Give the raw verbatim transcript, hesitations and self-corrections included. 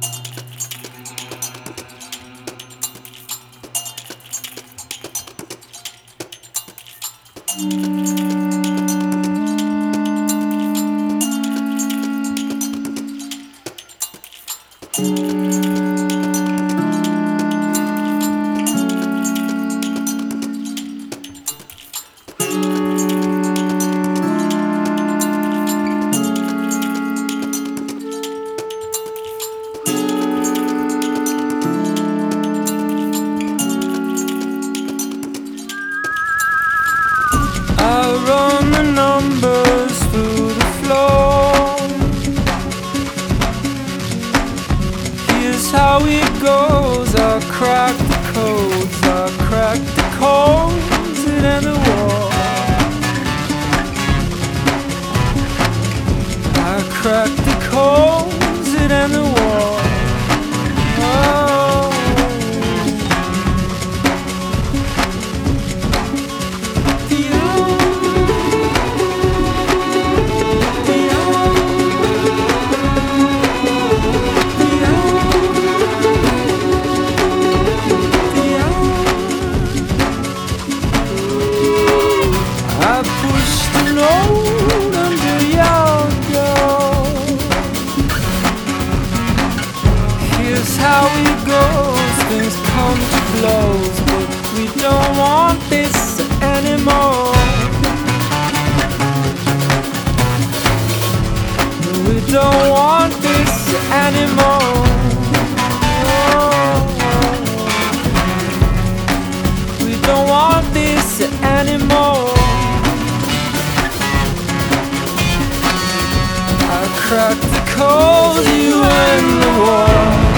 I run the numbers through the floor. Here's how it goes. I crack the codes, I crack the codes and end the war. I crack the codes and end the war. Oh. How it goes, things come to blows, but we don't want this anymore. No, we don't want this anymore. Oh, we don't want this anymore. I cracked the code, you end the war.